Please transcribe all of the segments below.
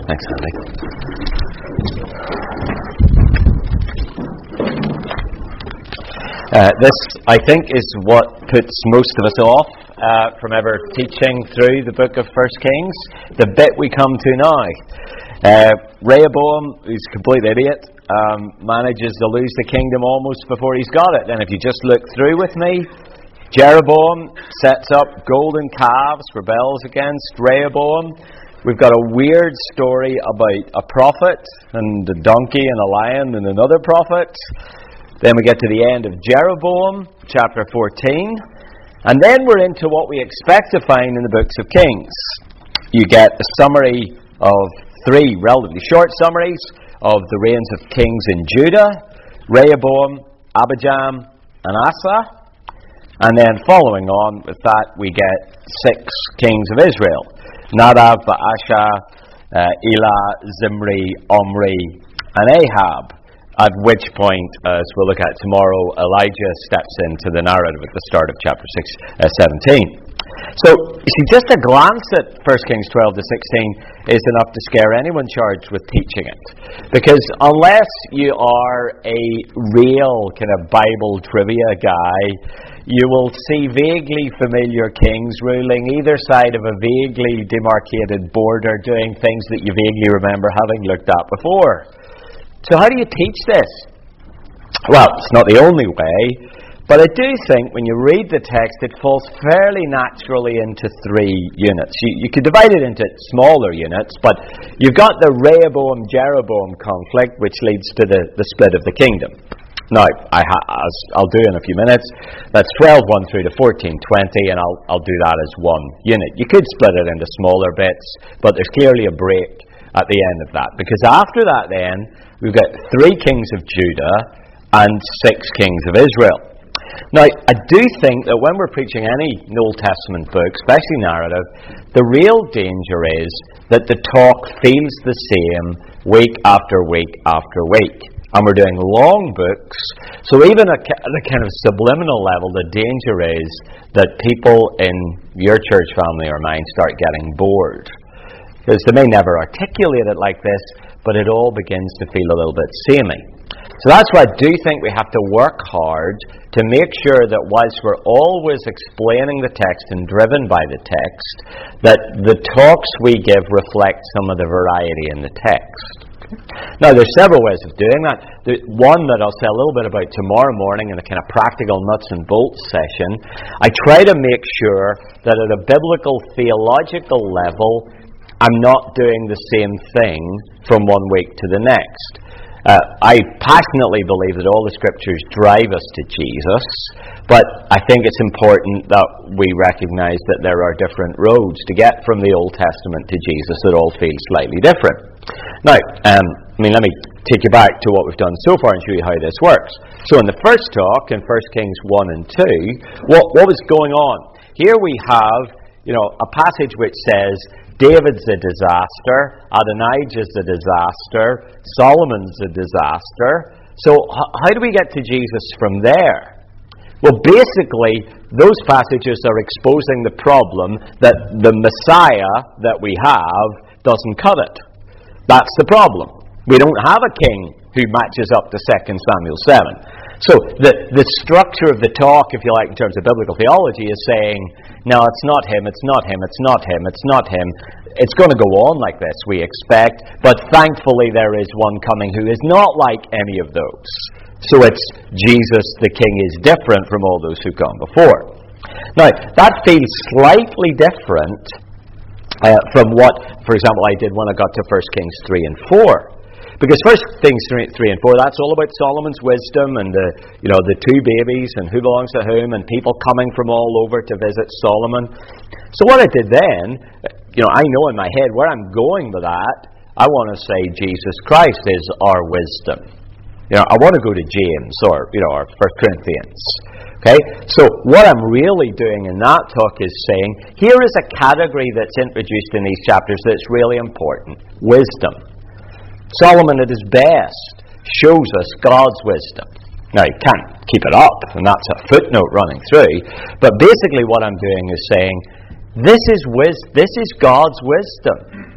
Thanks, Andy. This, I think, is what puts most of us off from ever teaching through the book of 1 Kings, the bit we come to now. Rehoboam, who's a complete idiot, manages to lose the kingdom almost before he's got it. And if you just look through with me, Jeroboam sets up golden calves, rebels against Rehoboam. We've got a weird story about a prophet and a donkey and a lion and another prophet. Then we get to the end of Jeroboam, chapter 14. And then we're into what we expect to find in the books of Kings. You get a summary of three relatively short summaries of the reigns of kings in Judah: Rehoboam, Abijam, and Asa. And then following on with that, we get 6 kings of Israel: Nadab, Baasha, Elah, Zimri, Omri, and Ahab. At which point, as we'll look at tomorrow, Elijah steps into the narrative at the start of chapter 17. So, you see, just a glance at 1 Kings 12 to 16 is enough to scare anyone charged with teaching it. Because unless you are a real kind of Bible trivia guy, you will see vaguely familiar kings ruling either side of a vaguely demarcated border, doing things that you vaguely remember having looked at before. So how do you teach this? Well, it's not the only way, but I do think when you read the text, it falls fairly naturally into 3 units. You could divide it into smaller units, but you've got the Rehoboam-Jeroboam conflict, which leads to the split of the kingdom. Now, as I'll do in a few minutes, that's 12:1 through to 14:20, and I'll do that as one unit. You could split it into smaller bits, but there's clearly a break at the end of that, because after that then, we've got 3 kings of Judah and 6 kings of Israel. Now, I do think that when we're preaching any Old Testament book, especially narrative, the real danger is that the talk feels the same week after week after week. And we're doing long books, so even at a kind of subliminal level, the danger is that people in your church family or mine start getting bored. Because they may never articulate it like this, but it all begins to feel a little bit samey. So that's why I do think we have to work hard to make sure that whilst we're always explaining the text and driven by the text, that the talks we give reflect some of the variety in the text. Now, there's several ways of doing that. One that I'll say a little bit about tomorrow morning in a kind of practical nuts and bolts session. I try to make sure that at a biblical theological level, I'm not doing the same thing from one week to the next. I passionately believe that all the Scriptures drive us to Jesus, but I think it's important that we recognize that there are different roads to get from the Old Testament to Jesus that all feel slightly different. Now, let me take you back to what we've done so far and show you how this works. So in the first talk, in 1 Kings 1 and 2, what was going on? Here we have, a passage which says, David's a disaster, Adonijah's a disaster, Solomon's a disaster. So how do we get to Jesus from there? Well, basically, those passages are exposing the problem that the Messiah that we have doesn't cut it. That's the problem. We don't have a king who matches up to 2 Samuel 7. So the structure of the talk, if you like, in terms of biblical theology, is saying, no, it's not him, it's not him, it's not him, it's not him. It's going to go on like this, we expect, but thankfully there is one coming who is not like any of those. So it's Jesus, the King, is different from all those who've gone before. Now, that feels slightly different from what, for example, I did when I got to 1 Kings 3 and 4. Because 1 Kings 3 and 4, that's all about Solomon's wisdom and the 2 babies and who belongs to whom and people coming from all over to visit Solomon. So what I did then, I know in my head where I'm going with that. I want to say Jesus Christ is our wisdom. I want to go to James or 1 Corinthians. Okay? So what I'm really doing in that talk is saying, here is a category that's introduced in these chapters that's really important. Wisdom. Solomon at his best shows us God's wisdom. Now, you can't keep it up, and that's a footnote running through, but basically what I'm doing is saying, this is God's wisdom.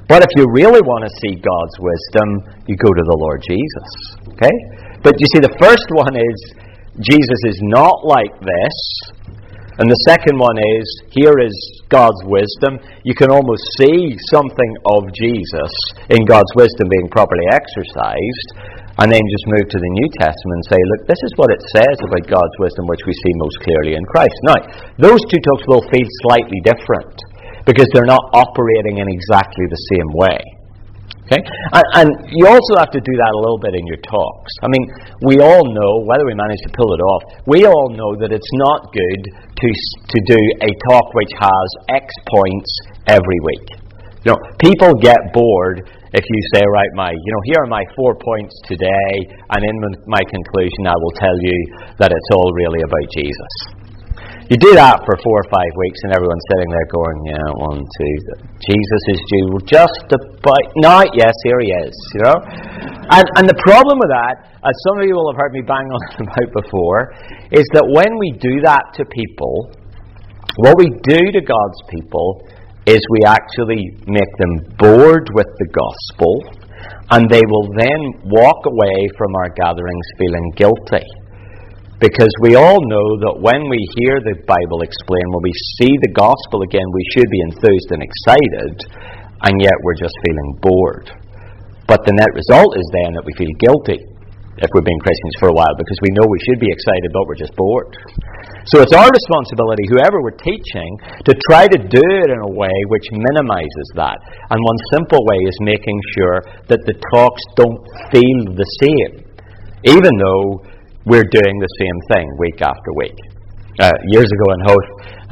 But if you really want to see God's wisdom, you go to the Lord Jesus. Okay? But you see, the first one is, Jesus is not like this. And the second one is, here is God's wisdom. You can almost see something of Jesus in God's wisdom being properly exercised, and then just move to the New Testament and say, look, this is what it says about God's wisdom, which we see most clearly in Christ. Now, those two talks will feel slightly different, because they're not operating in exactly the same way. Okay? And you also have to do that a little bit in your talks. I mean, we all know, whether we manage to pull it off, we all know that it's not good to do a talk which has X points every week. You know, people get bored if you say, right, here are my 4 points today, and in my conclusion I will tell you that it's all really about Jesus. You do that for 4 or 5 weeks, and everyone's sitting there going, yeah, 1, 2, Jesus is due just about... No, yes, here he is, you know. And the problem with that, as some of you will have heard me bang on about before, is that when we do that to people, what we do to God's people is we actually make them bored with the gospel, and they will then walk away from our gatherings feeling guilty. Because we all know that when we hear the Bible explained, when we see the gospel again, we should be enthused and excited, and yet we're just feeling bored. But the net result is then that we feel guilty if we've been Christians for a while, because we know we should be excited, but we're just bored. So it's our responsibility, whoever we're teaching, to try to do it in a way which minimizes that. And one simple way is making sure that the talks don't feel the same, even though we're doing the same thing week after week. Years ago in Howth,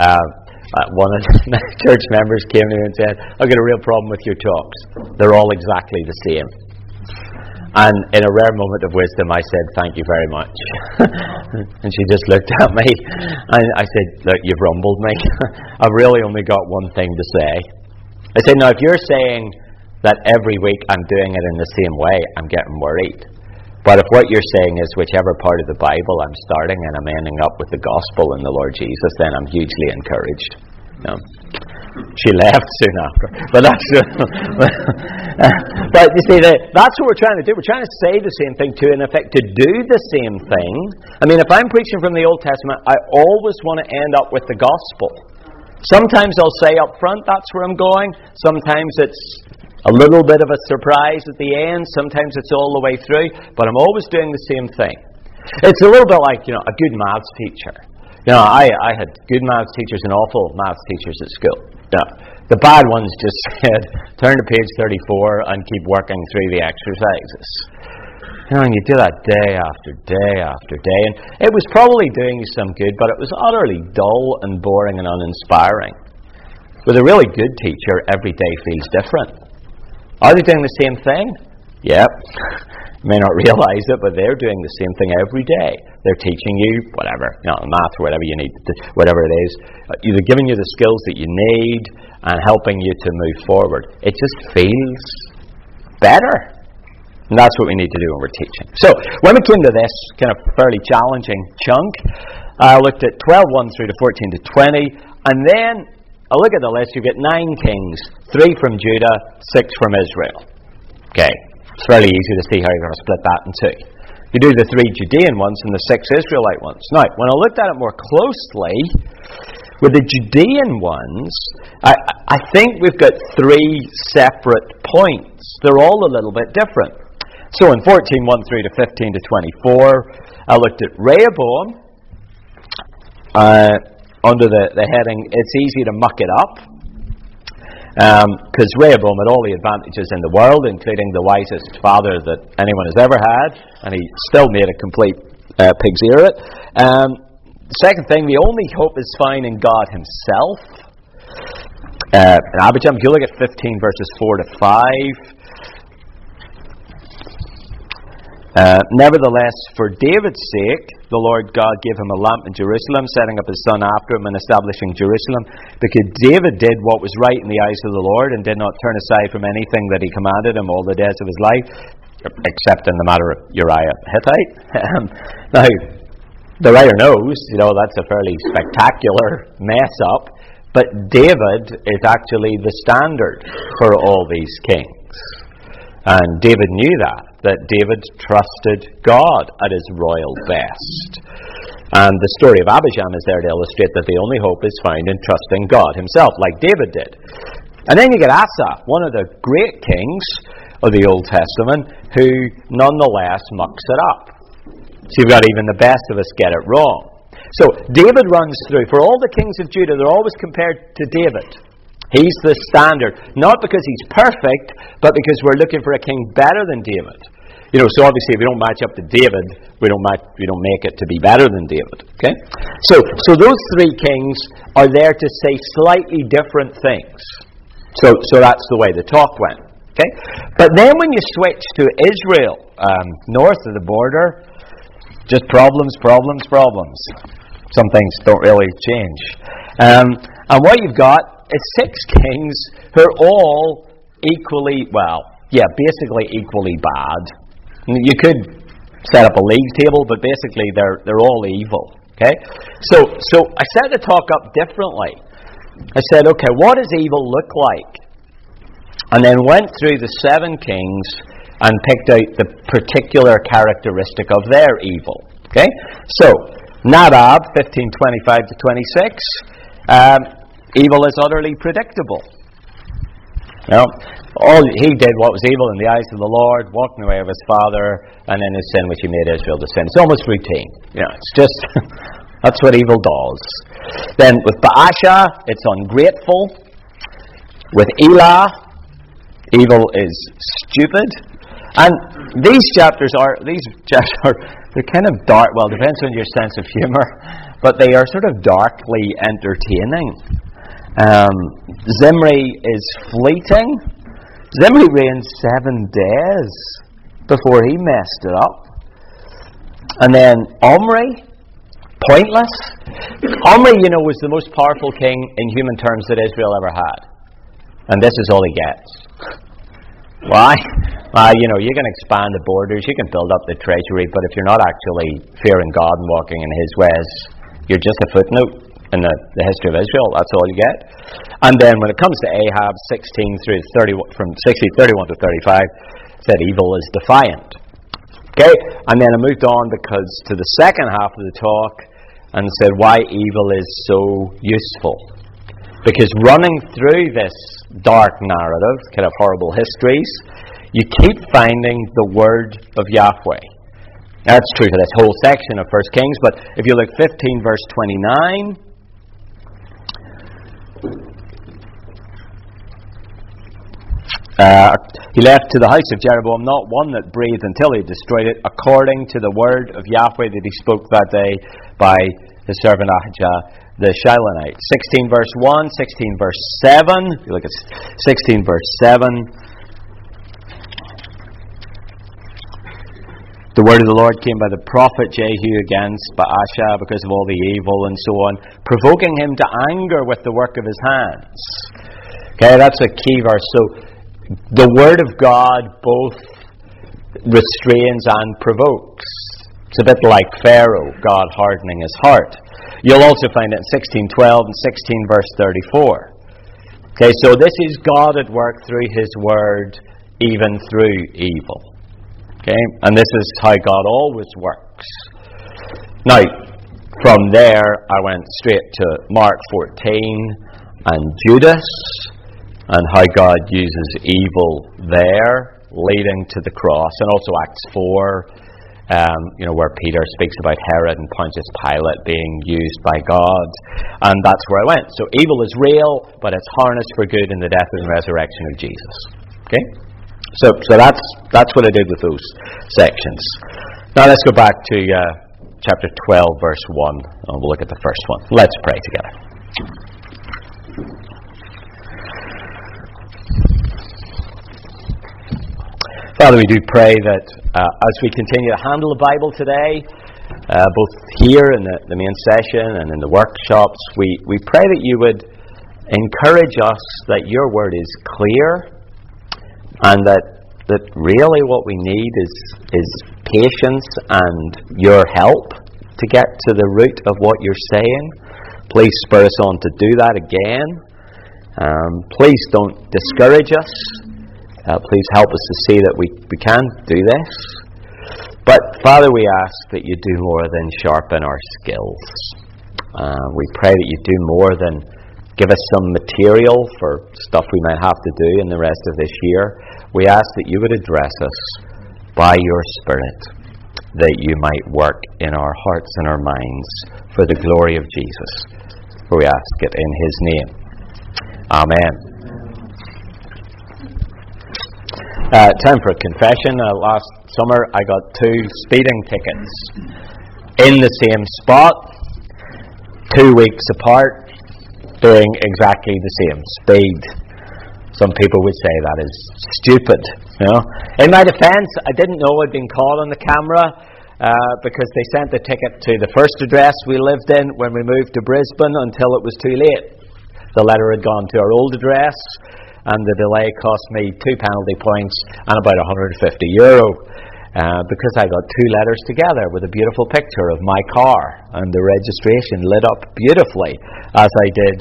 one of the church members came to me and said, I've got a real problem with your talks. They're all exactly the same. And in a rare moment of wisdom, I said, thank you very much. And she just looked at me, and I said, look, you've rumbled me. I've really only got one thing to say. I said, now, if you're saying that every week I'm doing it in the same way, I'm getting worried. But if what you're saying is whichever part of the Bible I'm starting and I'm ending up with the gospel and the Lord Jesus, then I'm hugely encouraged. She left soon after. But that's but you see, that's what we're trying to do. We're trying to say the same thing to, in effect, to do the same thing. I mean, if I'm preaching from the Old Testament, I always want to end up with the gospel. Sometimes I'll say up front that's where I'm going. Sometimes it's a little bit of a surprise at the end. Sometimes it's all the way through. But I'm always doing the same thing. It's a little bit like, a good maths teacher. I had good maths teachers and awful maths teachers at school. The bad ones just said, turn to page 34 and keep working through the exercises. And you do that day after day after day. And it was probably doing you some good, but it was utterly dull and boring and uninspiring. With a really good teacher, every day feels different. Are they doing the same thing? Yep. You may not realize it, but they're doing the same thing every day. They're teaching you whatever, math or whatever you need, whatever it is. Either giving you the skills that you need and helping you to move forward. It just feels better. And that's what we need to do when we're teaching. So, when we came to this kind of fairly challenging chunk, I looked at 12:1 through to 14 to 20, and then I look at the list. You've got 9 kings, 3 from Judah, 6 from Israel. Okay, it's fairly easy to see how you're going to split that in 2. You do the 3 Judean ones and the 6 Israelite ones. Now, when I looked at it more closely, with the Judean ones, I think we've got 3 separate points. They're all a little bit different. So in 14:1 through to 15 to 24, I looked at Rehoboam under the heading, it's easy to muck it up. Because Rehoboam had all the advantages in the world, including the wisest father that anyone has ever had, and he still made a complete pig's ear of it. Second thing, the only hope is found in God himself. In Abijam, if you look at 15 verses 4 to 5, nevertheless, for David's sake, the Lord God gave him a lamp in Jerusalem, setting up his son after him and establishing Jerusalem, because David did what was right in the eyes of the Lord and did not turn aside from anything that he commanded him all the days of his life, except in the matter of Uriah Hittite. Now, the writer knows, that's a fairly spectacular mess up, But David is actually the standard for all these kings. And David knew that David trusted God at his royal best. And the story of Abijam is there to illustrate that the only hope is found in trusting God himself, like David did. And then you get Asa, one of the great kings of the Old Testament, who nonetheless mucks it up. So you've got even the best of us get it wrong. So David runs through. For all the kings of Judah, they're always compared to David. He's the standard. Not because he's perfect, but because we're looking for a king better than David. So obviously if we don't match up to David, we don't make it to be better than David. Okay? So those three kings are there to say slightly different things. So that's the way the talk went. Okay? But then when you switch to Israel, north of the border, just problems. Some things don't really change. And what you've got is 6 kings who are all basically equally bad. You could set up a league table, but basically they're all evil. Okay? So I set the talk up differently. I said, okay, what does evil look like? And then went through the 7 kings and picked out the particular characteristic of their evil. Okay? So, Nadab, 15:25 to 26, evil is utterly predictable. All he did what was evil in the eyes of the Lord, walked in the way of his father, and in his sin which he made Israel to sin. It's almost routine. It's just, that's what evil does. Then with Baasha, it's ungrateful. With Elah, evil is stupid. And these chapters are they're kind of dark. Well, it depends on your sense of humor, but they are sort of darkly entertaining. Zimri is fleeting. Zimri reigned 7 days before he messed it up. And then Omri, pointless. Omri, was the most powerful king in human terms that Israel ever had. And this is all he gets. Why? You can expand the borders, you can build up the treasury, but if you're not actually fearing God and walking in his ways, you're just a footnote in the history of Israel. That's all you get. And then when it comes to Ahab, 16 through 30, from 31 to 35, said evil is defiant. Okay? And then I moved on to the second half of the talk and said why evil is so useful. Because running through this dark narrative, kind of horrible histories, you keep finding the word of Yahweh. That's true for this whole section of 1 Kings, but if you look 15 verse 29, he left to the house of Jeroboam not one that breathed until he destroyed it, according to the word of Yahweh that he spoke that day by his servant Ahijah the Shilonite. 16 verse 1, 16 verse 7. If you look at 16 verse 7. The word of the Lord came by the prophet Jehu against Baasha because of all the evil and so on, provoking him to anger with the work of his hands. Okay, that's a key verse. So the word of God both restrains and provokes. It's a bit like Pharaoh, God hardening his heart. You'll also find it in 16:12 and 16 verse 34. Okay, so this is God at work through his word, even through evil. Okay, and this is how God always works. Now, from there, I went straight to Mark 14 and Judas, and how God uses evil there, leading to the cross, and also Acts 4, where Peter speaks about Herod and Pontius Pilate being used by God, and that's where I went. So evil is real, but it's harnessed for good in the death and resurrection of Jesus. Okay? So that's what I did with those sections. Now let's go back to chapter 12, verse 1, and we'll look at the first one. Let's pray together. Father, we do pray that as we continue to handle the Bible today, both here in the main session and in the workshops, we pray that you would encourage us that your word is clear, and that really what we need is patience and your help to get to the root of what you're saying. Please spur us on to do that again. Please don't discourage us. Please help us to see that we can do this. But Father, we ask that you do more than sharpen our skills. We pray that you do more than give us some material for stuff we might have to do in the rest of this year. We ask that you would address us by your Spirit, that you might work in our hearts and our minds for the glory of Jesus. For we ask it in his name. Amen. Time for a confession. Last summer I got 2 speeding tickets in the same spot, 2 weeks apart, doing exactly the same speed. Some people would say that is stupid. In my defence, I didn't know I'd been caught on the camera because they sent the ticket to the first address we lived in when we moved to Brisbane until it was too late. The letter had gone to our old address, and the delay cost me 2 penalty points and about €150 because I got 2 letters together with a beautiful picture of my car and the registration lit up beautifully as I did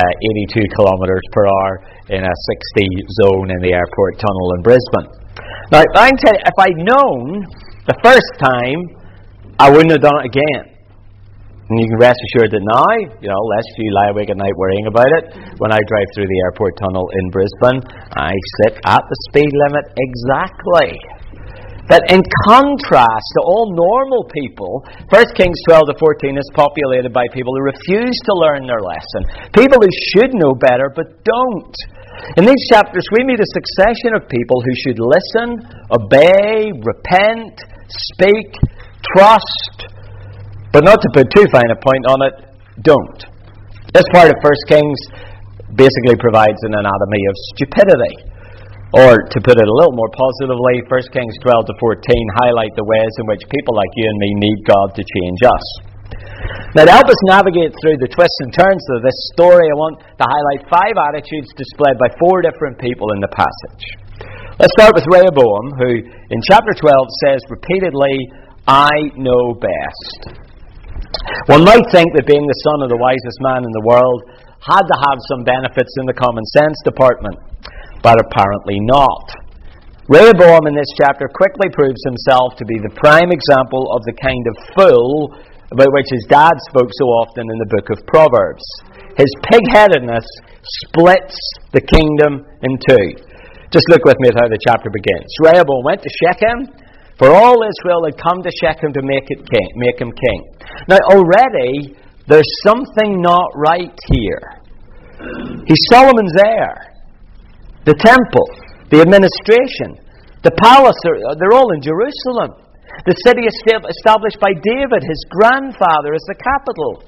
82 kilometres per hour in a 60 zone in the airport tunnel in Brisbane. Now, I can tell you, if I'd known the first time, I wouldn't have done it again. And you can rest assured that now, lest you lie awake at night worrying about it, when I drive through the airport tunnel in Brisbane, I sit at the speed limit exactly. But in contrast to all normal people, 1 Kings 12 to 14 is populated by people who refuse to learn their lesson. People who should know better but don't. In these chapters, we meet a succession of people who should listen, obey, repent, speak, trust, but not to put too fine a point on it, don't. This part of 1 Kings basically provides an anatomy of stupidity. Or, to put it a little more positively, 1 Kings 12 to 14 highlight the ways in which people like you and me need God to change us. Now, to help us navigate through the twists and turns of this story, I want to highlight 5 attitudes displayed by 4 different people in the passage. Let's start with Rehoboam, who in chapter 12 says repeatedly, "I know best." One might think that being the son of the wisest man in the world had to have some benefits in the common sense department, but apparently not. Rehoboam in this chapter quickly proves himself to be the prime example of the kind of fool about which his dad spoke so often in the book of Proverbs. His pig-headedness splits the kingdom in 2. Just look with me at how the chapter begins. Rehoboam went to Shechem, for all Israel had come to Shechem to make him king. Now already, there's something not right here. He's Solomon's heir. The temple, the administration, the palace, they're all in Jerusalem. The city established by David, his grandfather, is the capital.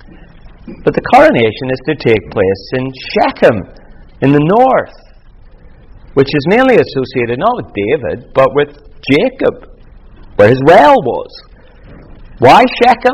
But the coronation is to take place in Shechem, in the north, which is mainly associated not with David, but with Jacob, where his well was. Why Shechem?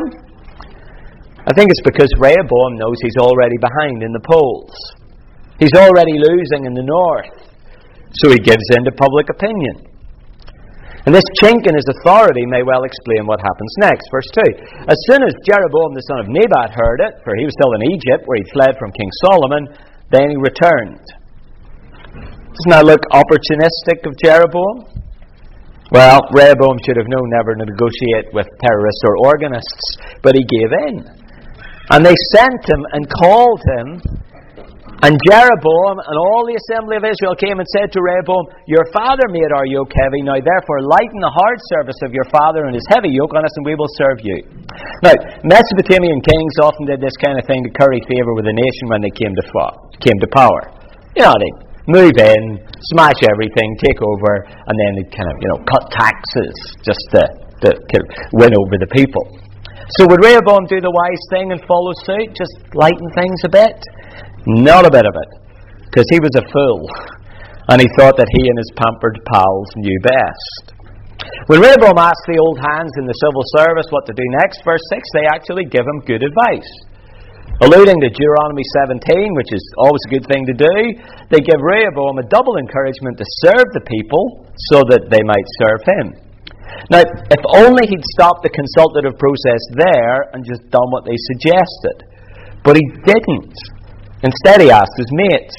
I think it's because Rehoboam knows he's already behind in the polls. He's already losing in the north. So he gives in to public opinion. And this chink in his authority may well explain what happens next. Verse 2. As soon as Jeroboam the son of Nebat heard it, for he was still in Egypt where he fled from King Solomon, then he returned. Doesn't that look opportunistic of Jeroboam? Well, Rehoboam should have known never to negotiate with terrorists or organists, but he gave in. And they sent him and called him, and Jeroboam and all the assembly of Israel came and said to Rehoboam, "Your father made our yoke heavy, now therefore lighten the hard service of your father and his heavy yoke on us, and we will serve you." Now, Mesopotamian kings often did this kind of thing to curry favour with the nation when they came to power. They move in, smash everything, take over, and then they kind of, cut taxes just to win over the people. So would Rehoboam do the wise thing and follow suit, just lighten things a bit? Not a bit of it, because he was a fool, and he thought that he and his pampered pals knew best. When Rehoboam asked the old hands in the civil service what to do next, verse 6, they actually give him good advice. Alluding to Deuteronomy 17, which is always a good thing to do, they give Rehoboam a double encouragement to serve the people so that they might serve him. Now, if only he'd stopped the consultative process there and just done what they suggested. But he didn't. Instead, he asked his mates.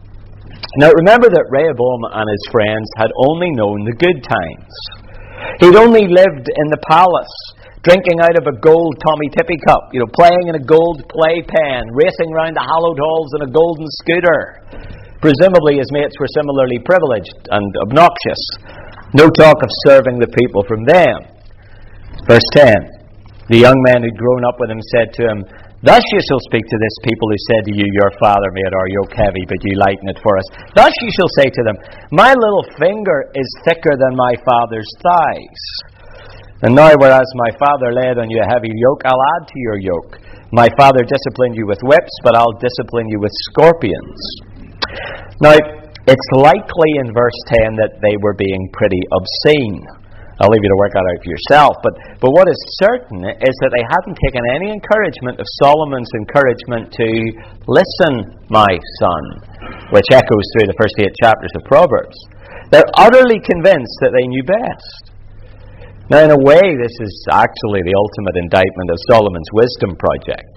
Now, remember that Rehoboam and his friends had only known the good times. He'd only lived in the palace, drinking out of a gold Tommy Tippy cup, playing in a gold playpen, racing round the hallowed halls in a golden scooter. Presumably his mates were similarly privileged and obnoxious. No talk of serving the people from them. Verse 10. The young men who'd grown up with him said to him, "Thus you shall speak to this people who said to you, Your father made our yoke heavy, but you lighten it for us. Thus you shall say to them, My little finger is thicker than my father's thighs. And now, whereas my father laid on you a heavy yoke, I'll add to your yoke. My father disciplined you with whips, but I'll discipline you with scorpions." Now, it's likely in verse 10 that they were being pretty obscene. I'll leave you to work that out for yourself. But what is certain is that they hadn't taken any encouragement of Solomon's encouragement to listen, my son, which echoes through the first 8 chapters of Proverbs. They're utterly convinced that they knew best. Now, in a way, this is actually the ultimate indictment of Solomon's wisdom project.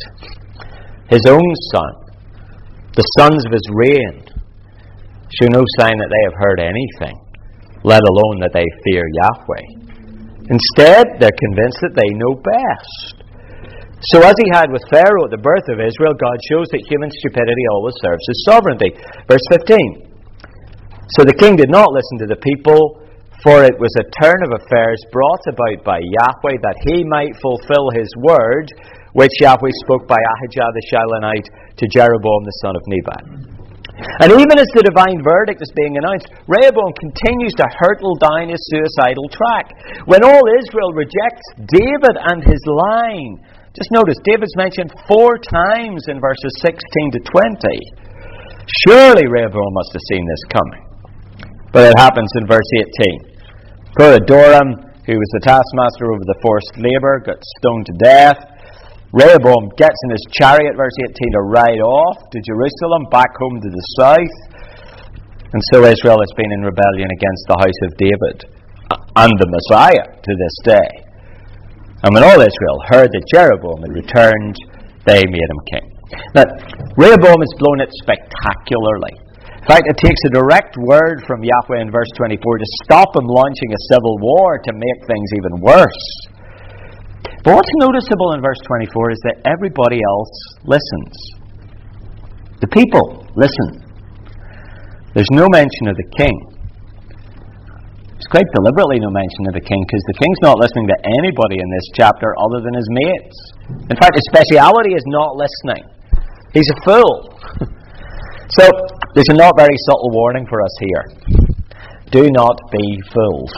His own son, the sons of his reign, show no sign that they have heard anything, let alone that they fear Yahweh. Instead, they're convinced that they know best. So as he had with Pharaoh at the birth of Israel, God shows that human stupidity always serves his sovereignty. Verse 15. So the king did not listen to the people, for it was a turn of affairs brought about by Yahweh, that he might fulfill his word, which Yahweh spoke by Ahijah the Shilonite to Jeroboam the son of Nebat. And even as the divine verdict is being announced, Rehoboam continues to hurtle down his suicidal track. When all Israel rejects David and his line, just notice, David's mentioned 4 times in verses 16 to 20. Surely Rehoboam must have seen this coming. But it happens in verse 18. Doram, who was the taskmaster over the forced labour, got stoned to death. Rehoboam gets in his chariot, verse 18, to ride off to Jerusalem, back home to the south. And so Israel has been in rebellion against the house of David and the Messiah to this day. And when all Israel heard that Jeroboam had returned, they made him king. Now, Rehoboam has blown it spectacularly. In fact, it takes a direct word from Yahweh in verse 24 to stop him launching a civil war to make things even worse. But what's noticeable in verse 24 is that everybody else listens. The people listen. There's no mention of the king. There's quite deliberately no mention of the king, because the king's not listening to anybody in this chapter other than his mates. In fact, his speciality is not listening. He's a fool. So, there's a not very subtle warning for us here. Do not be fools.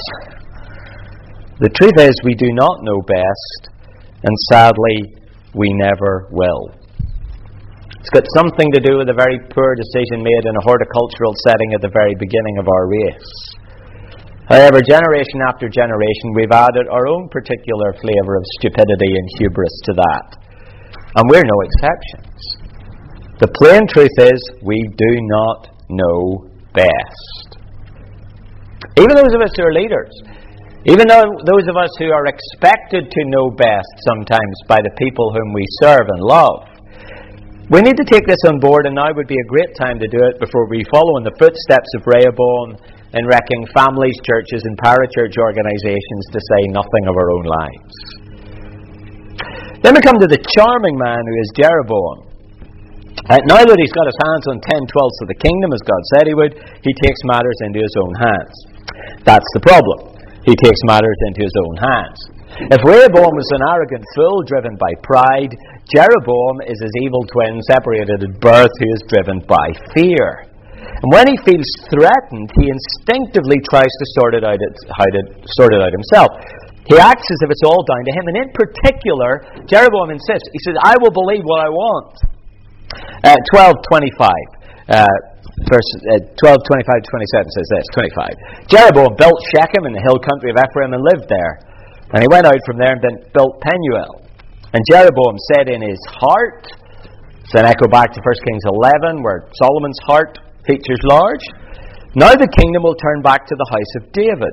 The truth is, we do not know best, and sadly, we never will. It's got something to do with a very poor decision made in a horticultural setting at the very beginning of our race. However, generation after generation, we've added our own particular flavour of stupidity and hubris to that. And we're no exceptions. The plain truth is, we do not know best. Even those of us who are leaders, even though those of us who are expected to know best sometimes by the people whom we serve and love, we need to take this on board, and now would be a great time to do it before we follow in the footsteps of Rehoboam in wrecking families, churches, and parachurch organizations, to say nothing of our own lives. Then we come to the charming man who is Jeroboam. Now that he's got his hands on 10/12 of the kingdom, as God said he would, he takes matters into his own hands. That's the problem. He takes matters into his own hands. If Rehoboam was an arrogant fool driven by pride, Jeroboam is his evil twin separated at birth who is driven by fear. And when he feels threatened, he instinctively tries to sort it out himself. He acts as if it's all down to him. And in particular, Jeroboam insists. He says, I will believe what I want. 12:25. Verse 12:25-27 says this, 25. Jeroboam built Shechem in the hill country of Ephraim and lived there. And he went out from there and built Penuel. And Jeroboam said in his heart, it's an echo back to 1 Kings 11, where Solomon's heart features large, now the kingdom will turn back to the house of David.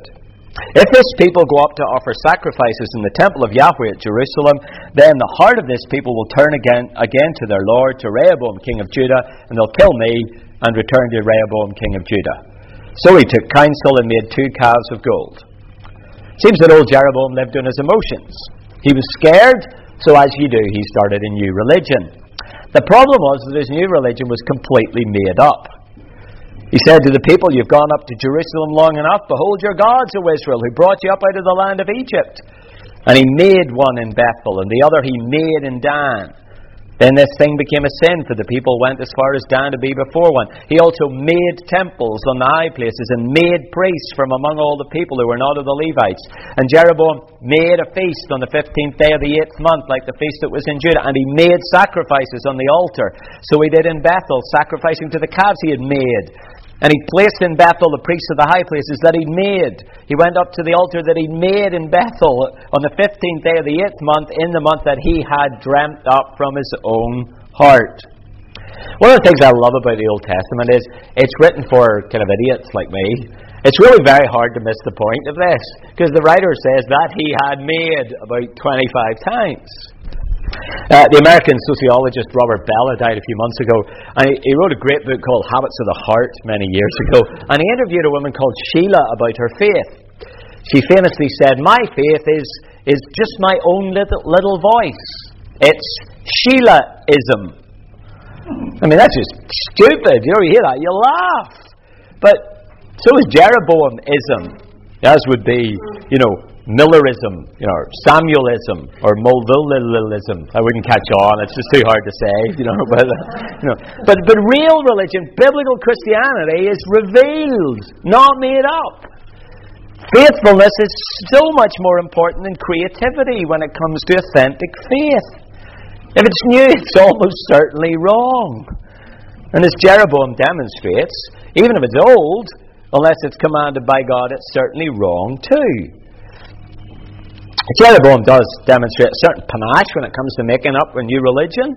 If this people go up to offer sacrifices in the temple of Yahweh at Jerusalem, then the heart of this people will turn again to their Lord, to Rehoboam, king of Judah, and they'll kill me and return to Rehoboam, king of Judah. So he took counsel and made 2 calves of gold. Seems that old Jeroboam lived on his emotions. He was scared, so as you do, he started a new religion. The problem was that his new religion was completely made up. He said to the people, "You've gone up to Jerusalem long enough. Behold your gods, O Israel, who brought you up out of the land of Egypt." And he made one in Bethel, and the other he made in Dan. Then this thing became a sin, for the people went as far as Dan to be before one. He also made temples on the high places, and made priests from among all the people who were not of the Levites. And Jeroboam made a feast on the 15th day of the 8th month, like the feast that was in Judah. And he made sacrifices on the altar. So he did in Bethel, sacrificing to the calves he had made. And he placed in Bethel the priests of the high places that he'd made. He went up to the altar that he'd made in Bethel on the 15th day of the 8th month, in the month that he had dreamt up from his own heart. One of the things I love about the Old Testament is it's written for kind of idiots like me. It's really very hard to miss the point of this, because the writer says that he had made about 25 times. The American sociologist Robert Bellah died a few months ago, and he wrote a great book called Habits of the Heart many years ago, and he interviewed a woman called Sheila about her faith. She famously said, "My faith is just my own little voice. It's Sheilaism." I mean, that's just stupid. You hear that, you laugh. But so is Jeroboamism, as would be, Millerism, or Samuelism, or Mulvillism. I wouldn't catch on; it's just too hard to say, But real religion, biblical Christianity, is revealed, not made up. Faithfulness is so much more important than creativity when it comes to authentic faith. If it's new, it's almost certainly wrong. And as Jeroboam demonstrates, even if it's old, unless it's commanded by God, it's certainly wrong too. Jeroboam does demonstrate a certain panache when it comes to making up a new religion.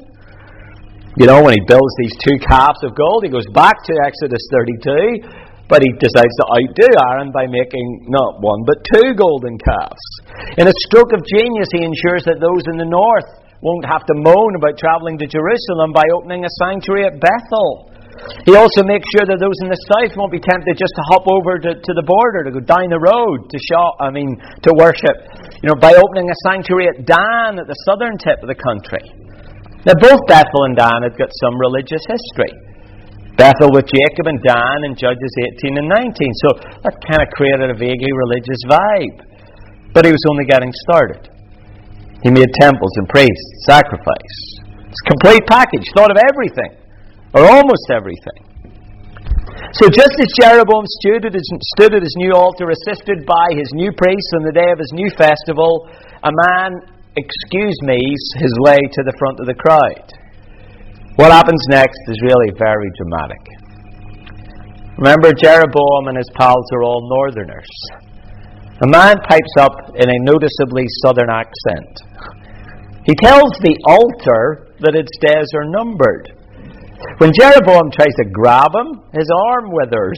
When he builds these 2 calves of gold, he goes back to Exodus 32, but he decides to outdo Aaron by making not 1 but 2 golden calves. In a stroke of genius, he ensures that those in the north won't have to moan about travelling to Jerusalem by opening a sanctuary at Bethel. He also makes sure that those in the south won't be tempted just to hop over to the border, to go down the road to worship, by opening a sanctuary at Dan, at the southern tip of the country. Now, both Bethel and Dan had got some religious history. Bethel with Jacob and Dan in Judges 18 and 19, so that kind of created a vaguely religious vibe. But he was only getting started. He made temples and priests, sacrifice. It's a complete package, thought of everything. Or almost everything. So just as Jeroboam stood at his new altar, assisted by his new priests on the day of his new festival, a man excuse-me's his way to the front of the crowd. What happens next is really very dramatic. Remember, Jeroboam and his pals are all northerners. A man pipes up in a noticeably southern accent. He tells the altar that its days are numbered. When Jeroboam tries to grab him, his arm withers.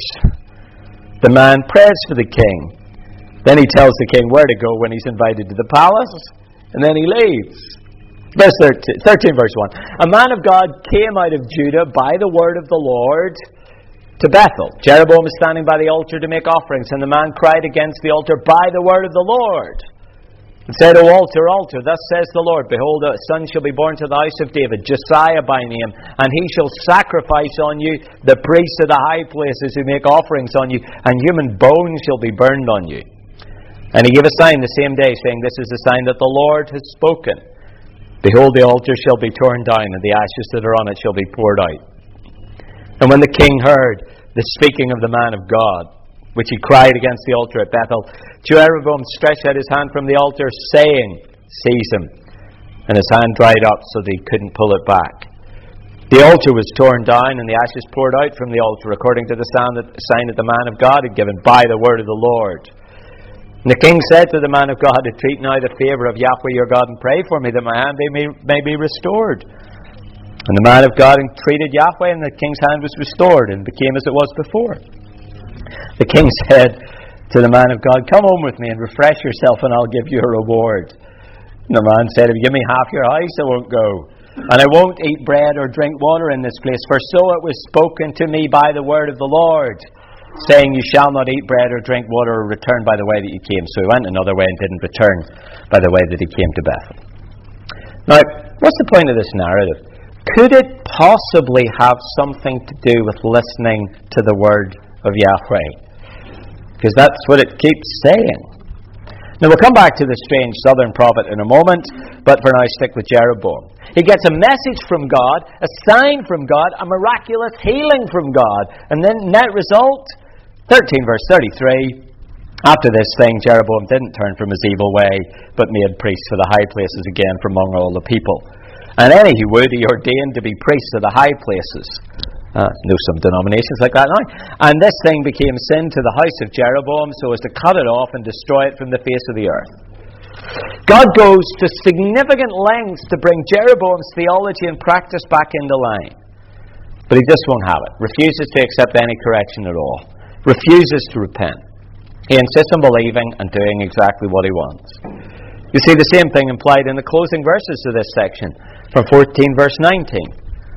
The man prays for the king. Then he tells the king where to go when he's invited to the palace, and then he leaves. Verse 13, verse 1. A man of God came out of Judah by the word of the Lord to Bethel. Jeroboam was standing by the altar to make offerings, and the man cried against the altar by the word of the Lord, and said, O altar, altar, thus says the Lord, behold, a son shall be born to the house of David, Josiah by name, and he shall sacrifice on you the priests of the high places who make offerings on you, and human bones shall be burned on you. And he gave a sign the same day, saying, This is the sign that the Lord has spoken. Behold, the altar shall be torn down, and the ashes that are on it shall be poured out. And when the king heard the speaking of the man of God, which he cried against the altar at Bethel, Jeroboam stretched out his hand from the altar, saying, Seize him. And his hand dried up so that he couldn't pull it back. The altar was torn down, and the ashes poured out from the altar, according to the sign that the man of God had given by the word of the Lord. And the king said to the man of God, Entreat now the favour of Yahweh your God, and pray for me, that my hand may be restored. And the man of God entreated Yahweh, and the king's hand was restored, and became as it was before. The king said, to the man of God, "Come home with me and refresh yourself, and I'll give you a reward." And the man said, "If you give me half your house, I won't go. And I won't eat bread or drink water in this place, for so it was spoken to me by the word of the Lord, saying, you shall not eat bread or drink water or return by the way that you came." So he went another way and didn't return by the way that he came to Bethel. Now, what's the point of this narrative? Could it possibly have something to do with listening to the word of Yahweh? Because that's what it keeps saying. Now, we'll come back to the strange southern prophet in a moment, but for now, stick with Jeroboam. He gets a message from God, a sign from God, a miraculous healing from God. And then net result, 13 verse 33, "After this thing, Jeroboam didn't turn from his evil way, but made priests for the high places again from among all the people. And any who would, he ordained to be priests of the high places." Know some denominations like that now. "And this thing became sin to the house of Jeroboam, so as to cut it off and destroy it from the face of the earth." God goes to significant lengths to bring Jeroboam's theology and practice back into line. But he just won't have it. Refuses to accept any correction at all. Refuses to repent. He insists on believing and doing exactly what he wants. You see the same thing implied in the closing verses of this section, from 14 verse 19.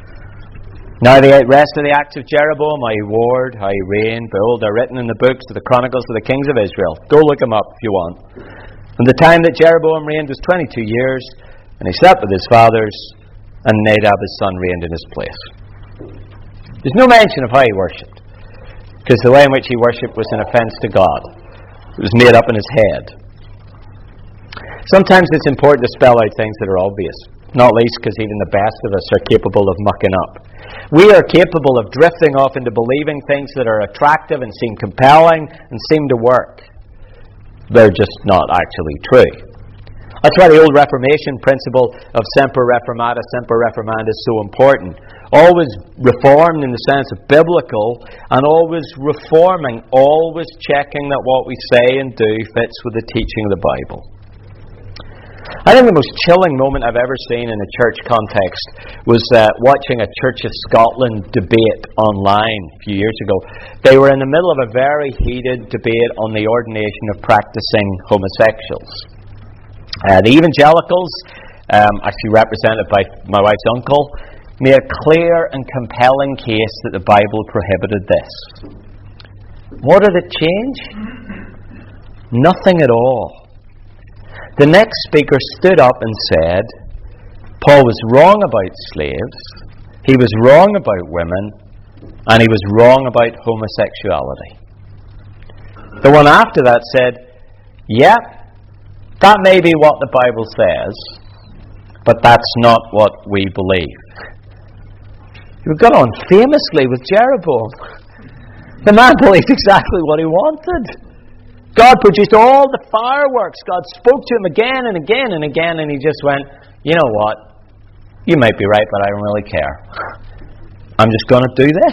"Now the rest of the acts of Jeroboam, how he warred, how he reigned, behold, are written in the books of the Chronicles of the Kings of Israel." Go look them up if you want. "And the time that Jeroboam reigned was 22 years, and he slept with his fathers, and Nadab his son reigned in his place." There's no mention of how he worshipped, because the way in which he worshipped was an offense to God. It was made up in his head. Sometimes it's important to spell out things that are obvious, not least because even the best of us are capable of mucking up. We are capable of drifting off into believing things that are attractive and seem compelling and seem to work. They're just not actually true. That's why the old Reformation principle of semper reformata, semper reformanda is so important. Always reformed in the sense of biblical, and always reforming, always checking that what we say and do fits with the teaching of the Bible. I think the most chilling moment I've ever seen in a church context was watching a Church of Scotland debate online a few years ago. They were in the middle of a very heated debate on the ordination of practicing homosexuals. The evangelicals, actually represented by my wife's uncle, made a clear and compelling case that the Bible prohibited this. What did it change? Nothing at all. The next speaker stood up and said, Paul was wrong about slaves, he was wrong about women, and he was wrong about homosexuality. The one after that said, yep, that may be what the Bible says, but that's not what we believe. We got on famously with Jeroboam. The man believed exactly what he wanted. God produced all the fireworks. God spoke to him again and again and again, and he just went, you know what? You might be right, but I don't really care. I'm just going to do this.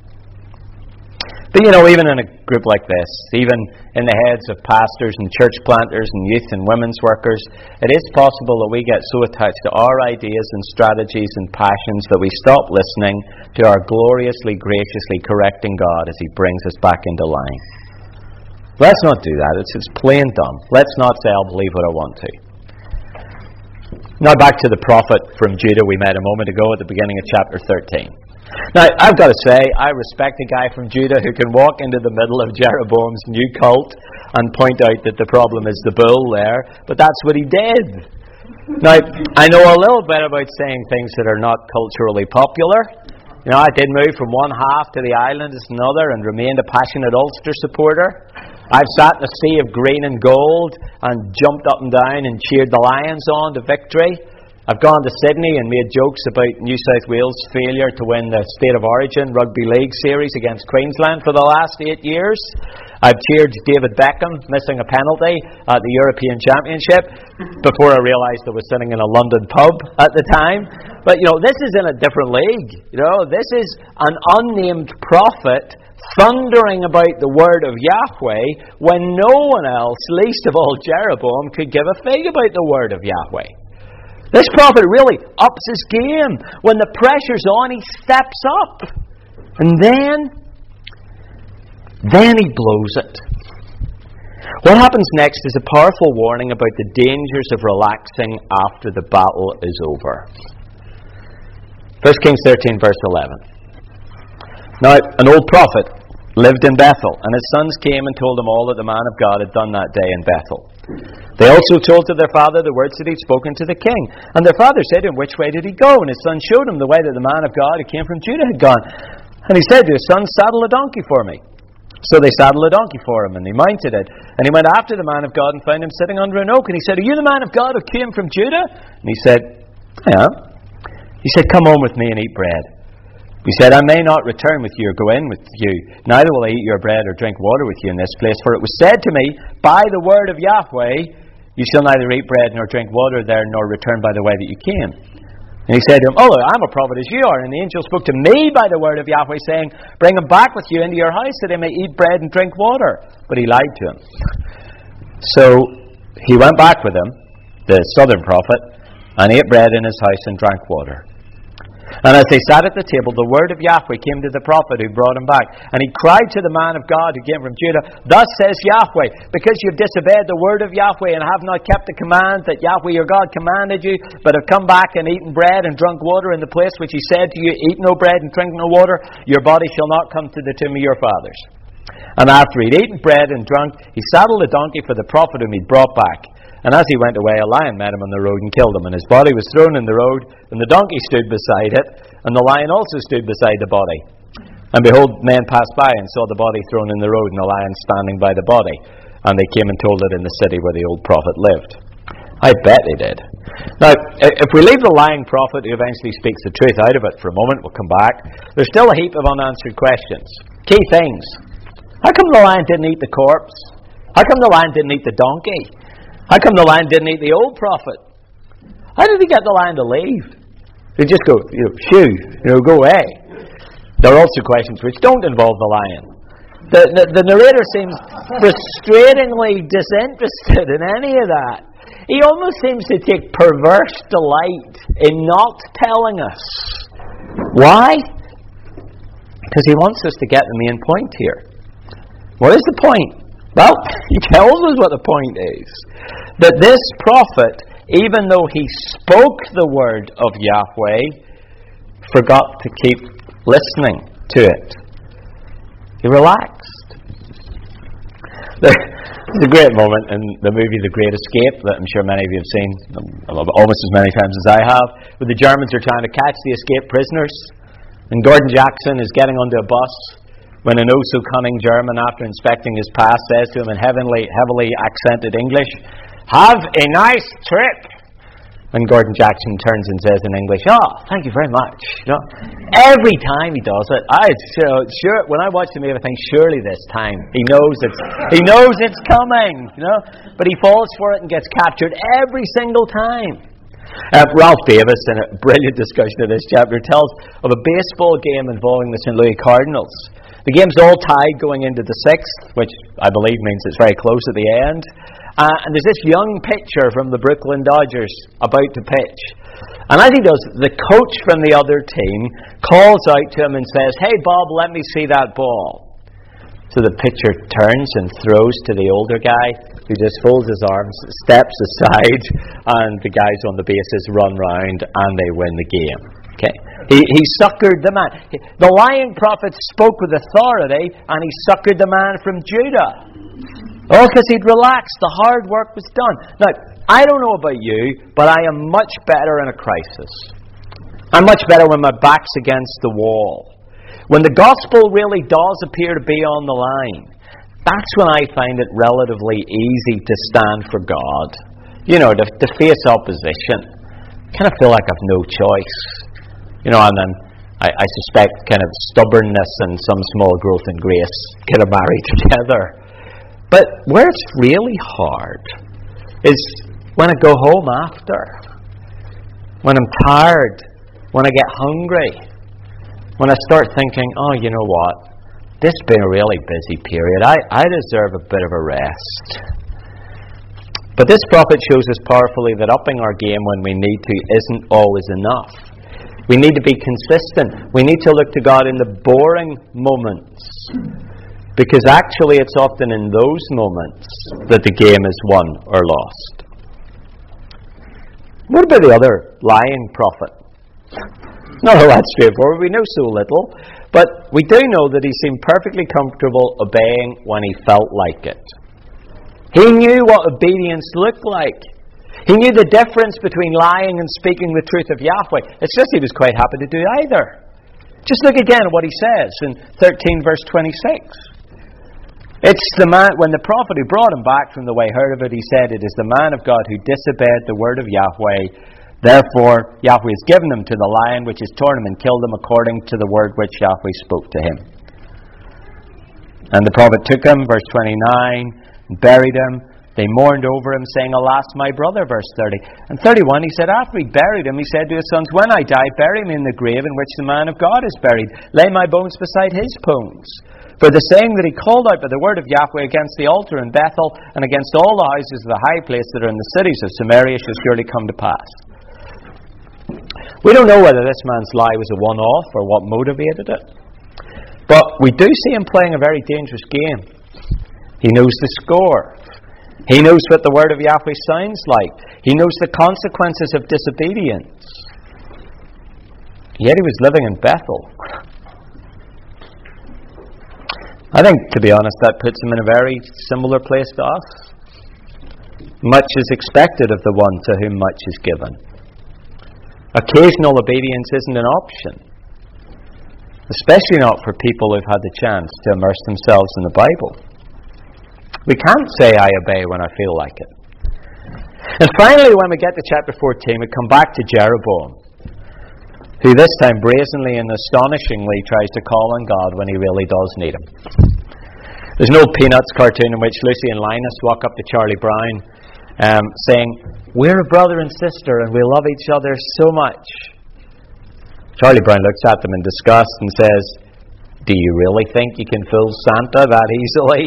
But even in a group like this, even in the heads of pastors and church planters and youth and women's workers, it is possible that we get so attached to our ideas and strategies and passions that we stop listening to our gloriously, graciously correcting God as He brings us back into line. Let's not do that. It's plain dumb. Let's not say, I'll believe what I want to. Now back to the prophet from Judah we met a moment ago at the beginning of chapter 13. Now, I've got to say, I respect a guy from Judah who can walk into the middle of Jeroboam's new cult and point out that the problem is the bull there, but that's what he did. Now, I know a little bit about saying things that are not culturally popular. I did move from one half to the island as another and remained a passionate Ulster supporter. I've sat in a sea of green and gold and jumped up and down and cheered the Lions on to victory. I've gone to Sydney and made jokes about New South Wales' failure to win the State of Origin Rugby League series against Queensland for the last 8 years. I've cheered David Beckham missing a penalty at the European Championship before I realised I was sitting in a London pub at the time. But, this is in a different league. This is an unnamed prophet thundering about the word of Yahweh when no one else, least of all Jeroboam, could give a fig about the word of Yahweh. This prophet really ups his game. When the pressure's on, he steps up. And then he blows it. What happens next is a powerful warning about the dangers of relaxing after the battle is over. 1 Kings 13, verse 11. Now, an old prophet lived in Bethel, and his sons came and told him all that the man of God had done that day in Bethel. They also told to their father the words that he'd spoken to the king. And their father said to him, which way did he go? And his son showed him the way that the man of God who came from Judah had gone. And he said to his son, saddle a donkey for me. So they saddled a donkey for him, and he mounted it. And he went after the man of God and found him sitting under an oak. And he said, are you the man of God who came from Judah? And he said, I am. He said, come home with me and eat bread. He said, I may not return with you or go in with you, neither will I eat your bread or drink water with you in this place. For it was said to me, by the word of Yahweh, you shall neither eat bread nor drink water there, nor return by the way that you came. And he said to him, oh, I'm a prophet as you are. And the angel spoke to me by the word of Yahweh, saying, bring him back with you into your house, that he may eat bread and drink water. But he lied to him. So he went back with him, the southern prophet, and ate bread in his house and drank water. And as they sat at the table, the word of Yahweh came to the prophet who brought him back. And he cried to the man of God who came from Judah, thus says Yahweh, because you have disobeyed the word of Yahweh and have not kept the command that Yahweh your God commanded you, but have come back and eaten bread and drunk water in the place which he said to you, eat no bread and drink no water, your body shall not come to the tomb of your fathers. And after he'd eaten bread and drunk, he saddled a donkey for the prophet whom he'd brought back. And as he went away, a lion met him on the road and killed him. And his body was thrown in the road, and the donkey stood beside it, and the lion also stood beside the body. And behold, men passed by and saw the body thrown in the road, and the lion standing by the body. And they came and told it in the city where the old prophet lived. I bet they did. Now, if we leave the lying prophet who eventually speaks the truth out of it for a moment, we'll come back. There's still a heap of unanswered questions. Key things. How come the lion didn't eat the corpse? How come the lion didn't eat the donkey? How come the lion didn't eat the old prophet? How did he get the lion to leave? They just go, shoo, go away. There are also questions which don't involve the lion. The narrator seems frustratingly disinterested in any of that. He almost seems to take perverse delight in not telling us. Why? Because he wants us to get the main point here. What is the point? Well, he tells us what the point is. That this prophet, even though he spoke the word of Yahweh, forgot to keep listening to it. He relaxed. There's a great moment in the movie The Great Escape that I'm sure many of you have seen almost as many times as I have, where the Germans are trying to catch the escaped prisoners, and Gordon Jackson is getting onto a bus when an oh-so-cunning German, after inspecting his pass, says to him in heavily accented English, have a nice trip. And Gordon Jackson turns and says in English, oh, thank you very much. Every time he does it, sure. When I watch the movie, I think, surely this time he knows it's coming. But he falls for it and gets captured every single time. Ralph Davis, in a brilliant discussion of this chapter, tells of a baseball game involving the St. Louis Cardinals. The game's all tied going into the sixth, which I believe means it's very close at the end. And there's this young pitcher from the Brooklyn Dodgers about to pitch. And as he does, the coach from the other team calls out to him and says, hey, Bob, let me see that ball. So the pitcher turns and throws to the older guy, who just folds his arms, steps aside, and the guys on the bases run round, and they win the game. Okay? He succored the man. The lying prophet spoke with authority, and he succored the man from Judah. Oh, because he'd relaxed. The hard work was done. Now, I don't know about you, but I am much better in a crisis. I'm much better when my back's against the wall. When the gospel really does appear to be on the line, that's when I find it relatively easy to stand for God. To face opposition. I kind of feel like I've no choice. And then I suspect kind of stubbornness and some small growth in grace kind of marry together. But where it's really hard is when I go home after. When I'm tired. When I get hungry. When I start thinking, oh, you know what? This has been a really busy period. I deserve a bit of a rest. But this prophet shows us powerfully that upping our game when we need to isn't always enough. We need to be consistent. We need to look to God in the boring moments, Because actually it's often in those moments that the game is won or lost. What about the other lying prophet? Not all that straightforward. We know so little. But we do know that he seemed perfectly comfortable obeying when he felt like it. He knew what obedience looked like. He knew the difference between lying and speaking the truth of Yahweh. It's just he was quite happy to do either. Just look again at what he says in 13 verse 26. It's the man, when the prophet who brought him back from the way heard of it, he said, "It is the man of God who disobeyed the word of Yahweh. Therefore, Yahweh has given him to the lion, which has torn him and killed him according to the word which Yahweh spoke to him." And the prophet took him, verse 29, and buried him. They mourned over him, saying, "Alas, my brother," verse 30. And 31, he said, after he buried him, he said to his sons, "When I die, bury me in the grave in which the man of God is buried. Lay my bones beside his bones. For the saying that he called out by the word of Yahweh against the altar in Bethel and against all the houses of the high place that are in the cities of Samaria shall surely come to pass." We don't know whether this man's lie was a one-off or what motivated it. But we do see him playing a very dangerous game. He knows the score. He knows what the word of Yahweh sounds like. He knows the consequences of disobedience. Yet he was living in Bethel. I think, to be honest, that puts him in a very similar place to us. Much is expected of the one to whom much is given. Occasional obedience isn't an option, especially not for people who've had the chance to immerse themselves in the Bible. We can't say, "I obey when I feel like it." And finally, when we get to chapter 14, we come back to Jeroboam, who this time brazenly and astonishingly tries to call on God when he really does need him. There's an old Peanuts cartoon in which Lucy and Linus walk up to Charlie Brown saying, "We're a brother and sister and we love each other so much." Charlie Brown looks at them in disgust and says, "Do you really think you can fool Santa that easily?"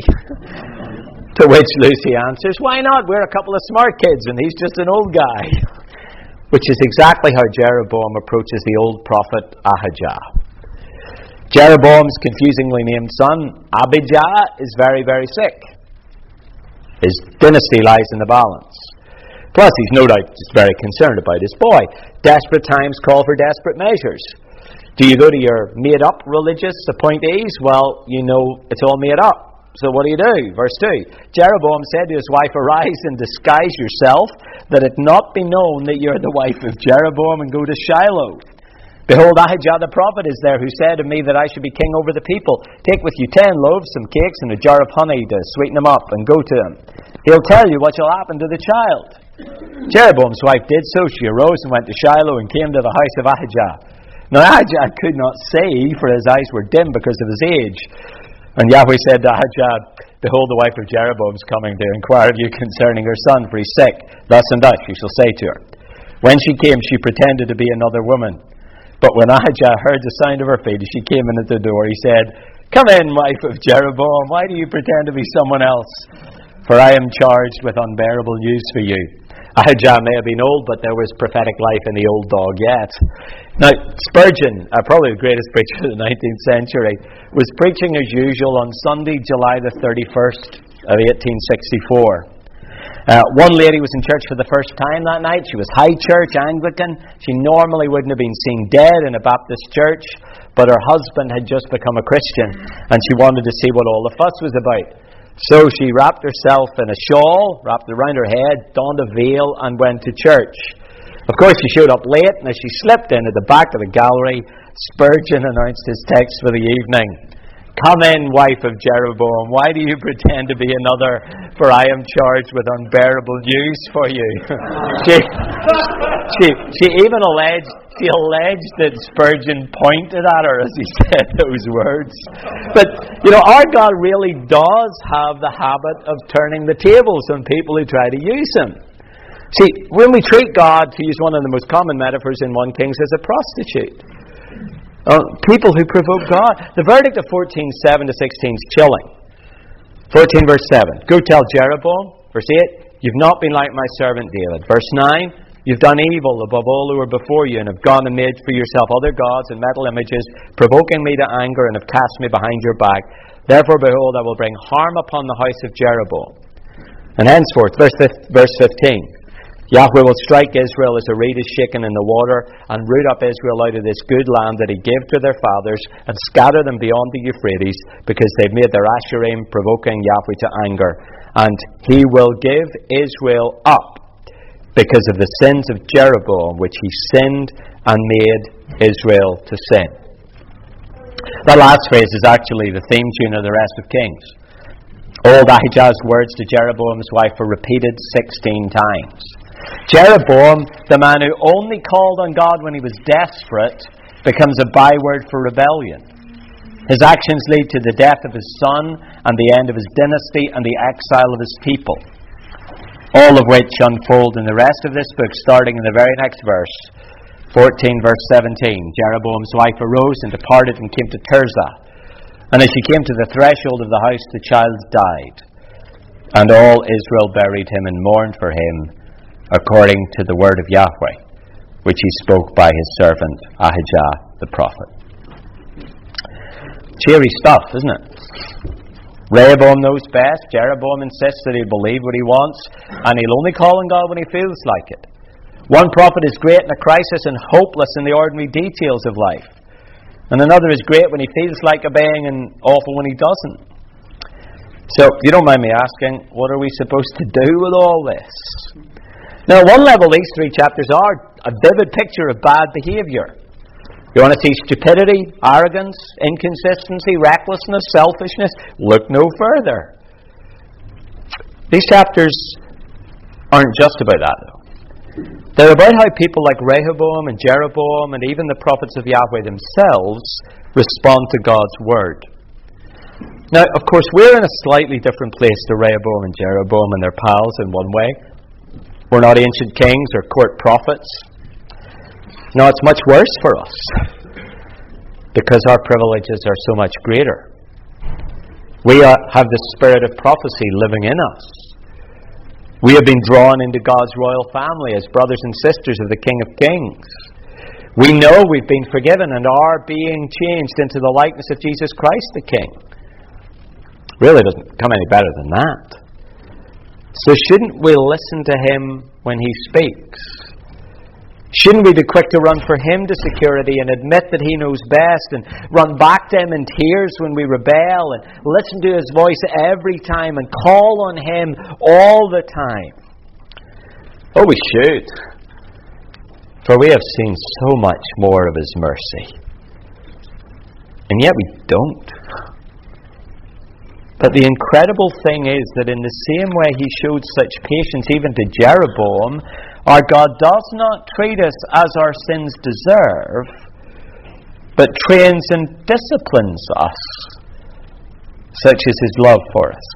To which Lucy answers, "Why not? We're a couple of smart kids and he's just an old guy." Which is exactly how Jeroboam approaches the old prophet Ahijah. Jeroboam's confusingly named son, Abijah, is very, very sick. His dynasty lies in the balance. Plus, he's no doubt just very concerned about his boy. Desperate times call for desperate measures. Do you go to your made-up religious appointees? Well, you know it's all made up. So what do? Verse 2. Jeroboam said to his wife, "Arise and disguise yourself, that it not be known that you are the wife of Jeroboam, and go to Shiloh. Behold, Ahijah the prophet is there, who said to me that I should be king over the people. Take with you 10 loaves, some cakes, and a jar of honey to sweeten them up, and go to him. He'll tell you what shall happen to the child." Jeroboam's wife did so. She arose and went to Shiloh and came to the house of Ahijah. Now Ahijah could not see, for his eyes were dim because of his age. And Yahweh said to Ahijah, "Behold, the wife of Jeroboam is coming to inquire of you concerning her son, for he's sick. Thus and thus you shall say to her." When she came, she pretended to be another woman. But when Ahijah heard the sound of her feet as she came in at the door, he said, "Come in, wife of Jeroboam. Why do you pretend to be someone else? For I am charged with unbearable news for you." Ahijah may have been old, but there was prophetic life in the old dog yet. Now, Spurgeon, probably the greatest preacher of the 19th century, was preaching as usual on Sunday, July the 31st of 1864. One lady was in church for the first time that night. She was high church, Anglican. She normally wouldn't have been seen dead in a Baptist church, but her husband had just become a Christian, and she wanted to see what all the fuss was about. So she wrapped herself in a shawl, wrapped it around her head, donned a veil, and went to church. Of course, she showed up late, and as she slipped in at the back of the gallery, Spurgeon announced his text for the evening. "Come in, wife of Jeroboam. Why do you pretend to be another? For I am charged with unbearable news for you." She even alleged that Spurgeon pointed at her as he said those words. But, our God really does have the habit of turning the tables on people who try to use him. See, when we treat God, to use one of the most common metaphors in 1 Kings, as a prostitute, people who provoke God. The verdict of 14:7 to 16 is chilling. 14 verse 7. "Go tell Jeroboam," verse 8, "you've not been like my servant David." Verse 9, "You've done evil above all who were before you, and have gone and made for yourself other gods and metal images, provoking me to anger, and have cast me behind your back. Therefore, behold, I will bring harm upon the house of Jeroboam. And henceforth, verse 15, Yahweh will strike Israel as a reed is shaken in the water, and root up Israel out of this good land that he gave to their fathers, and scatter them beyond the Euphrates, because they've made their Asherim, provoking Yahweh to anger. And he will give Israel up because of the sins of Jeroboam, which he sinned and made Israel to sin. That last phrase is actually the theme tune of the rest of Kings. Old Ahijah's words to Jeroboam's wife are repeated 16 times. Jeroboam, the man who only called on God when he was desperate, becomes a byword for rebellion. His actions lead to the death of his son and the end of his dynasty and the exile of his people. All of which unfold in the rest of this book, starting in the very next verse, 14 verse 17. Jeroboam's wife arose and departed and came to Tirzah. And as she came to the threshold of the house, the child died. And all Israel buried him and mourned for him, according to the word of Yahweh, which he spoke by his servant Ahijah the prophet. Cheery stuff, isn't it? Rehoboam knows best. Jeroboam insists that he'll believe what he wants, and he'll only call on God when he feels like it. One prophet is great in a crisis and hopeless in the ordinary details of life. And another is great when he feels like obeying and awful when he doesn't. So, you don't mind me asking, what are we supposed to do with all this? Now, at one level, these three chapters are a vivid picture of bad behaviour. You want to see stupidity, arrogance, inconsistency, recklessness, selfishness? Look no further. These chapters aren't just about that, though. They're about how people like Rehoboam and Jeroboam and even the prophets of Yahweh themselves respond to God's word. Now, of course, we're in a slightly different place to Rehoboam and Jeroboam and their pals in one way. We're not ancient kings or court prophets. No, it's much worse for us because our privileges are so much greater. We have the spirit of prophecy living in us. We have been drawn into God's royal family as brothers and sisters of the King of Kings. We know we've been forgiven and are being changed into the likeness of Jesus Christ the King. Really doesn't come any better than that. So shouldn't we listen to him when he speaks? Shouldn't we be quick to run for him to security and admit that he knows best and run back to him in tears when we rebel and listen to his voice every time and call on him all the time? Oh, we should. For we have seen so much more of his mercy. And yet we don't. But the incredible thing is that in the same way he showed such patience even to Jeroboam, our God does not treat us as our sins deserve, but trains and disciplines us. Such is his love for us.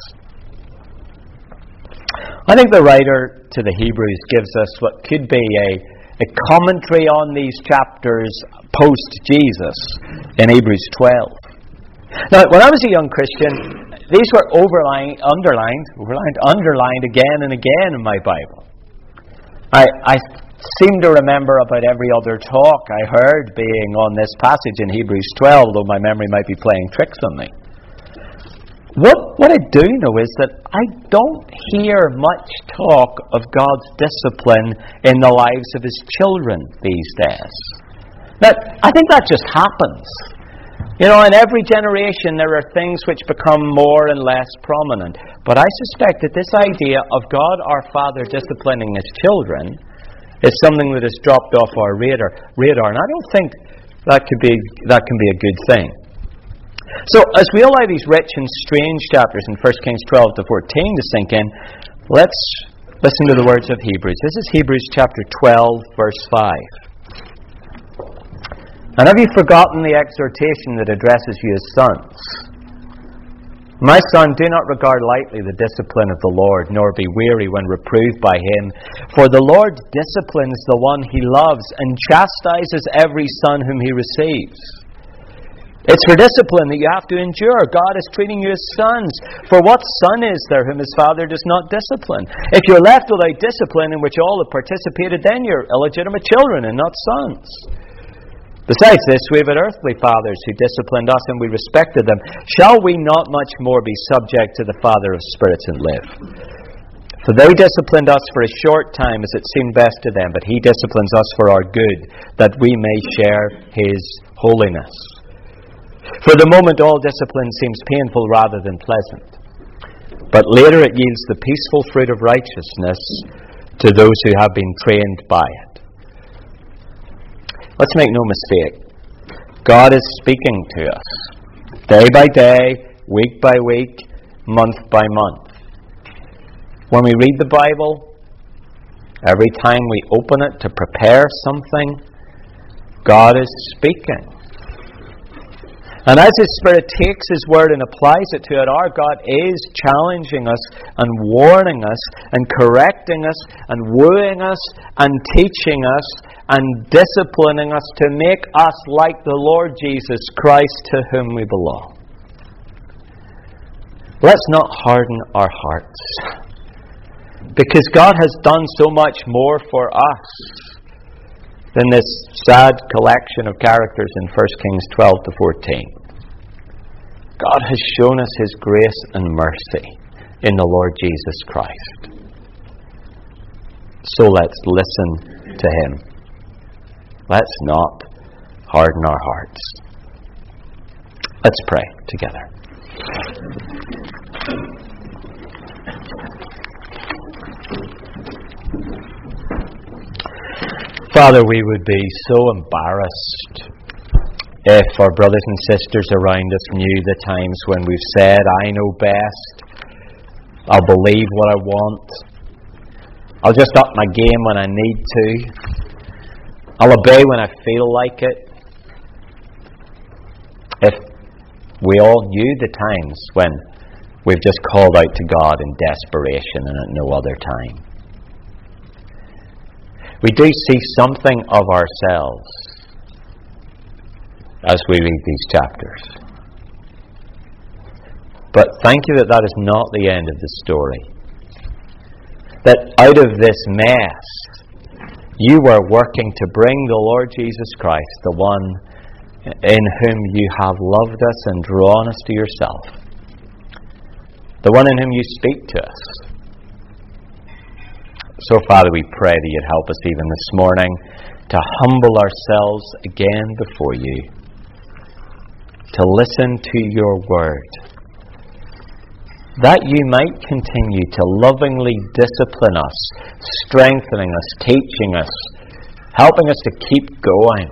I think the writer to the Hebrews gives us what could be a commentary on these chapters post-Jesus in Hebrews 12. Now, when I was a young Christian, these were underlined again and again in my Bible. I seem to remember about every other talk I heard being on this passage in Hebrews 12, though my memory might be playing tricks on me. What I do know is that I don't hear much talk of God's discipline in the lives of his children these days. Now, I think that just happens. You know, in every generation there are things which become more and less prominent. But I suspect that this idea of God our Father disciplining his children is something that has dropped off our radar. And I don't think that can be a good thing. So, as we allow these rich and strange chapters in 1 Kings 12 to 14 to sink in, let's listen to the words of Hebrews. This is Hebrews chapter 12, verse 5. And have you forgotten the exhortation that addresses you as sons? My son, do not regard lightly the discipline of the Lord, nor be weary when reproved by him. For the Lord disciplines the one he loves, and chastises every son whom he receives. It's for discipline that you have to endure. God is treating you as sons. For what son is there whom his father does not discipline? If you're left without discipline in which all have participated, then you're illegitimate children and not sons. Besides this, we have earthly fathers who disciplined us, and we respected them. Shall we not much more be subject to the Father of spirits and live? For they disciplined us for a short time as it seemed best to them, but He disciplines us for our good, that we may share His holiness. For the moment all discipline seems painful rather than pleasant, but later it yields the peaceful fruit of righteousness to those who have been trained by it. Let's make no mistake. God is speaking to us day by day, week by week, month by month. When we read the Bible, every time we open it to prepare something, God is speaking. And as His Spirit takes His Word and applies it to it, our God is challenging us and warning us and correcting us and wooing us and teaching us and disciplining us to make us like the Lord Jesus Christ, to whom we belong. Let's not harden our hearts, because God has done so much more for us than this sad collection of characters in 1 Kings 12 to 14. God has shown us His grace and mercy in the Lord Jesus Christ. So let's listen to Him. Let's not harden our hearts. Let's pray together. Father, we would be so embarrassed if our brothers and sisters around us knew the times when we've said, I know best, I'll believe what I want, I'll just up my game when I need to, I'll obey when I feel like it. If we all knew the times when we've just called out to God in desperation and at no other time. We do see something of ourselves as we read these chapters. But thank you that is not the end of the story. That out of this mess, you are working to bring the Lord Jesus Christ, the one in whom you have loved us and drawn us to yourself, the one in whom you speak to us. So, Father, we pray that you'd help us even this morning to humble ourselves again before you, to listen to your word, that you might continue to lovingly discipline us, strengthening us, teaching us, helping us to keep going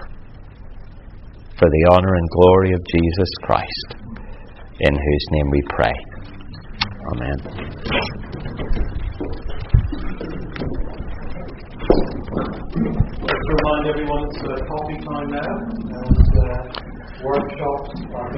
for the honor and glory of Jesus Christ, in whose name we pray. Amen. Just to remind everyone, it's coffee time now, and workshops are